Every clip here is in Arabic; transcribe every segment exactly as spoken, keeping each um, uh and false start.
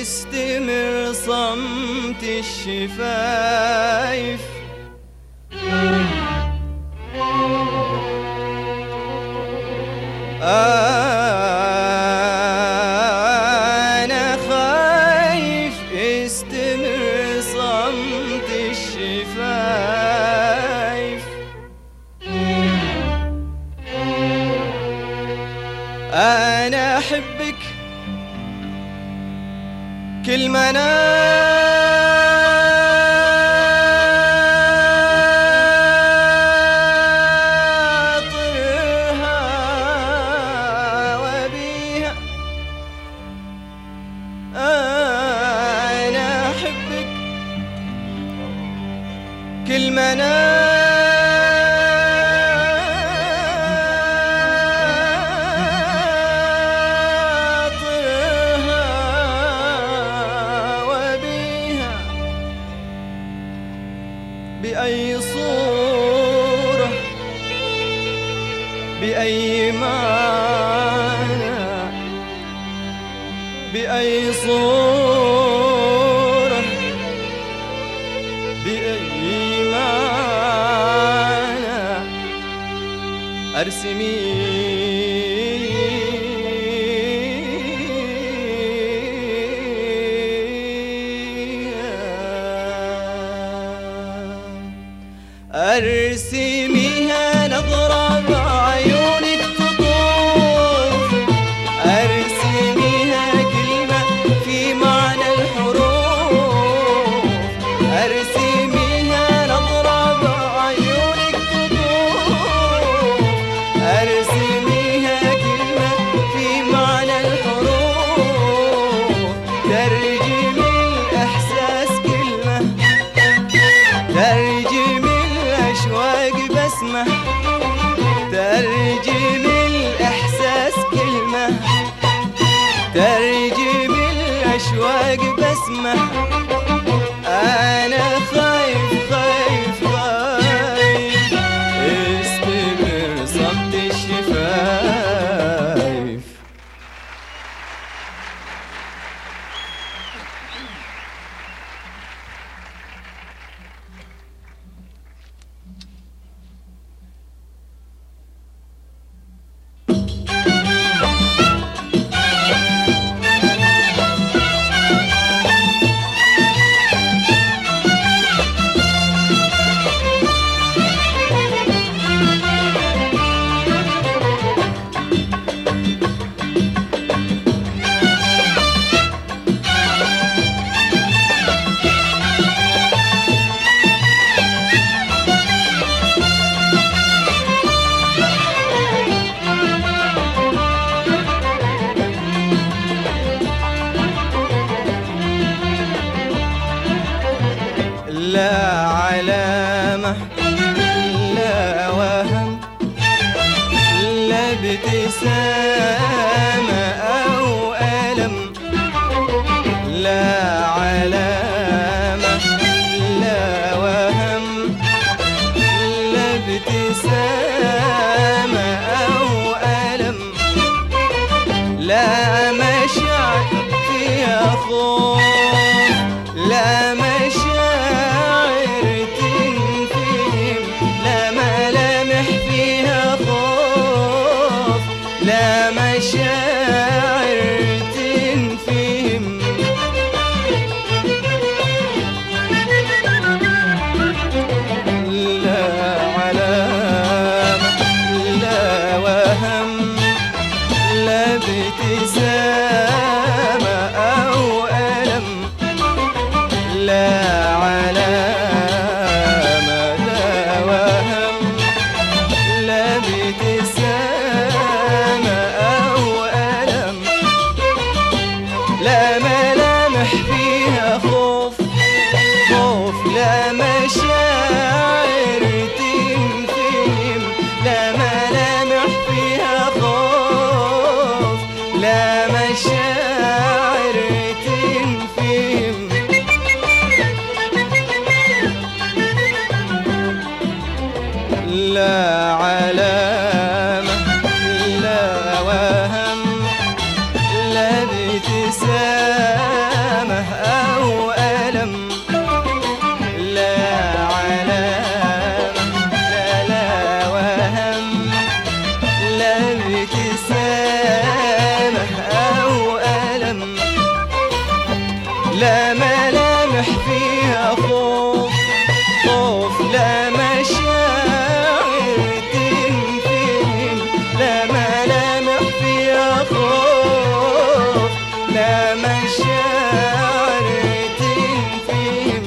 يستمر صمت الشفايف. أنا خايف يستمر صمت الشفايف. أنا أحبك كل ما ناطرها وبيها. أنا أحبك كل ما بأي صورة بأي معنى بأي صورة بأي معنى أرسمي أرسميها نظرة بعيونك تطوف. أرسميها كلمة في معنى الحروف. أرسميها نظرة بعيونك تطوف. أرسميها كلمة في معنى الحروف. ترجمي الإحساس كلمة، ترجمي الأشواق بسمة، ترجمي الإحساس كلمة، ترجمي الأشواق بسمة. أنا خايف خايف خايف يستمر صمت الشفايف. لا علامة لا وهم لا ابتسامة أو ألم. لا علامة لا وهم لا ابتسامة أو ألم. لا مشاعر فيها خوف، لا مشاعر تنفهم، لا ملامح فيها خوف، لا مشاعر تنفهم. لا علامة لا وهم لا ابتسامة أو ألم. لا علامة لا وهم لا ابتسامة أو ألم. لا ملامح فيها خوف خوف، لا مشاعر تنفهم، لا ملامح فيها خوف، لا مشاعر تنفهم. لا علامة لا وهم لا ابتسامة لا ملامح فيها خوف خوف، لا مشاعر تنفهم، لا ملامح فيها خوف، لا مشاعر تنفهم.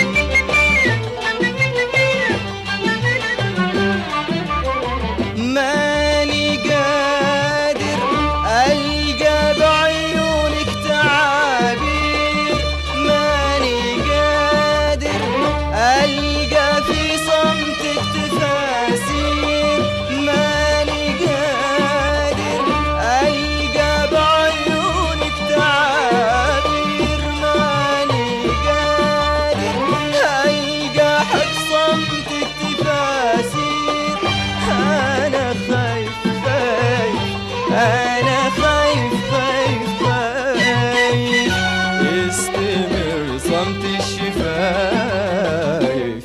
ماني قادر ألقى بعيونك تعابير، ماني قادر ألقى في صمتك تفاسير، ماني قادر ألقى بعيونك تعابير، ماني قادر ألقى حق صمتك تفاسير. أنا خايف خايف أنا خايف خايف خايف يستمر صمت الشفايف.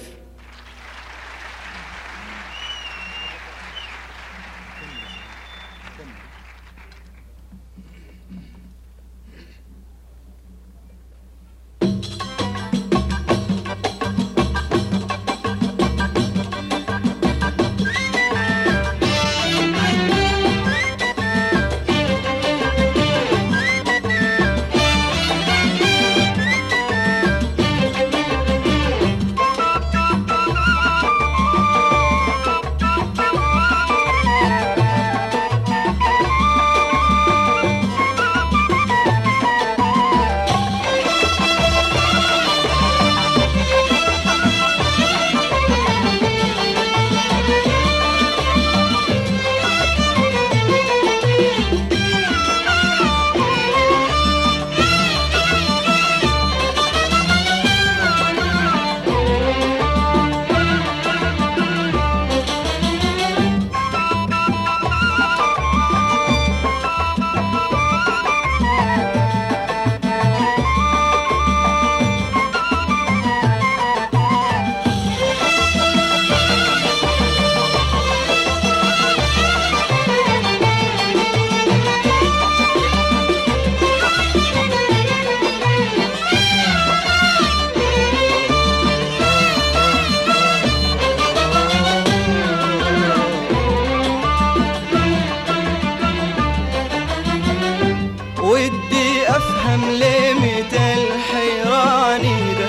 ودي أفهم ليه متى الحيراني ده،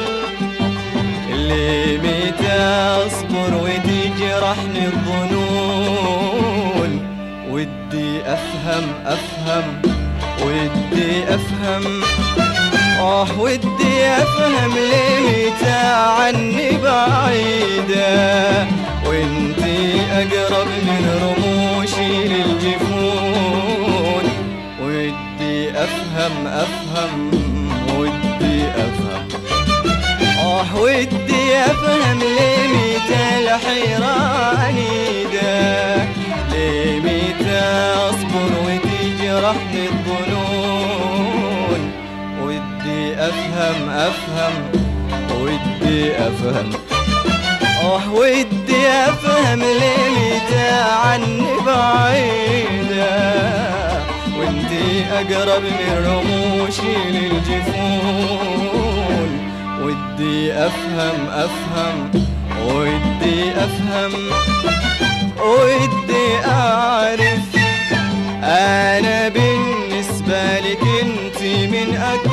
ليه متى أصبر وتجرحني الظنون. ودي أفهم أفهم ودي أفهم آه ودي أفهم ليه متى عني بعيدة، وانتي أقرب من رموشي للجفون. ودي أفهم أفهم ودي أفهم آه ودي أفهم ليه متى الحيراني ده، ليه متى أصبر وتجرحني الظنون. ودي أفهم أفهم ودي أفهم آه ودي أفهم ليه متى عني بعيدة، وانتي أقرب من رموشي للجفون. ودي أفهم أفهم ودي أفهم ودي أعرف أنا بالنسبة لك انتي من أكبر